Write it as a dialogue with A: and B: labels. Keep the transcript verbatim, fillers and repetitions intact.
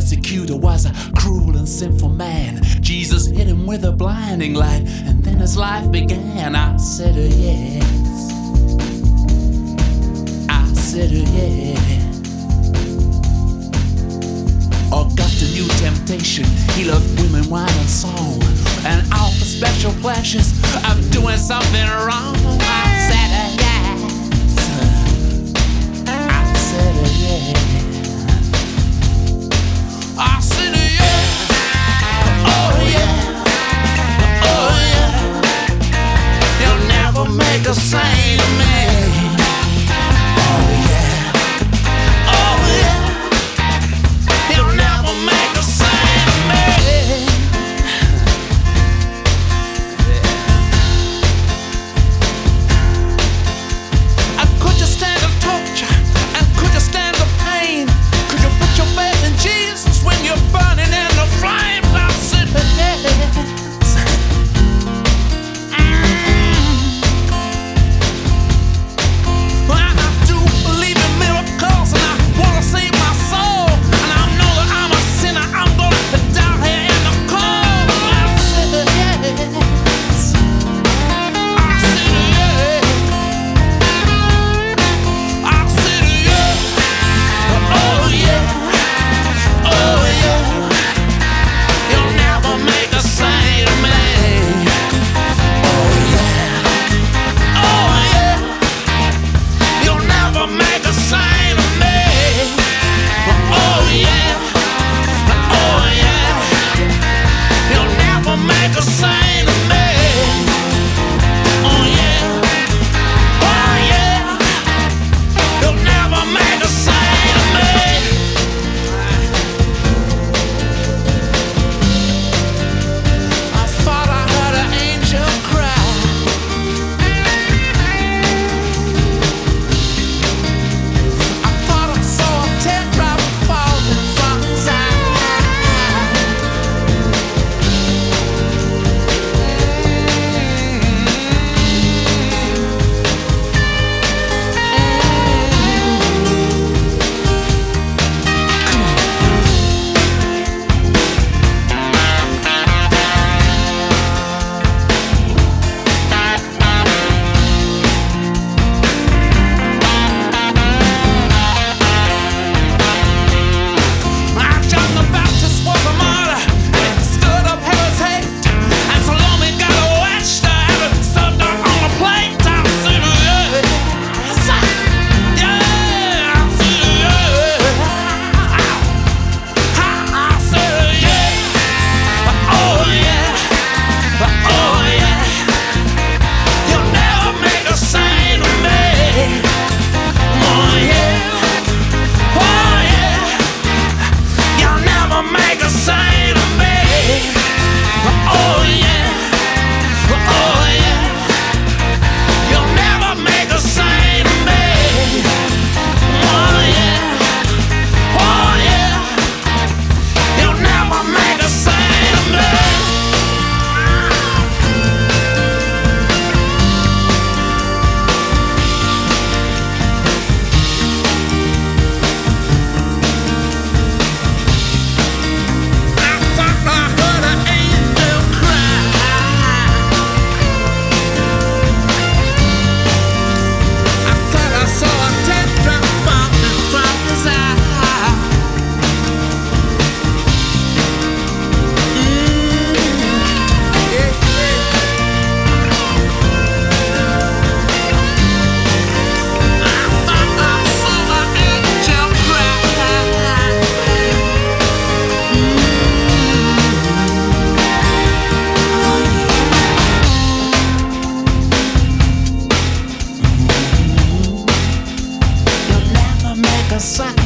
A: persecutor was a cruel and sinful man. Jesus hit him with a blinding light, and then his life began. I said, oh, yes. I said, oh, yeah. Augustine knew temptation. He loved women, wine, and song, and all for special pleasures of doing something wrong. I said, oh, yes. I said, oh, yeah. I said, oh, yeah. Oh, yeah. Oh, yeah. You'll never make a saint of me. Oh, yeah. Oh, yeah. You'll never make a saint of me. And could you stand the torture? And could you stand the pain? Could you put your faith in Jesus when you're burning in the flames? I said, yes.
B: Side.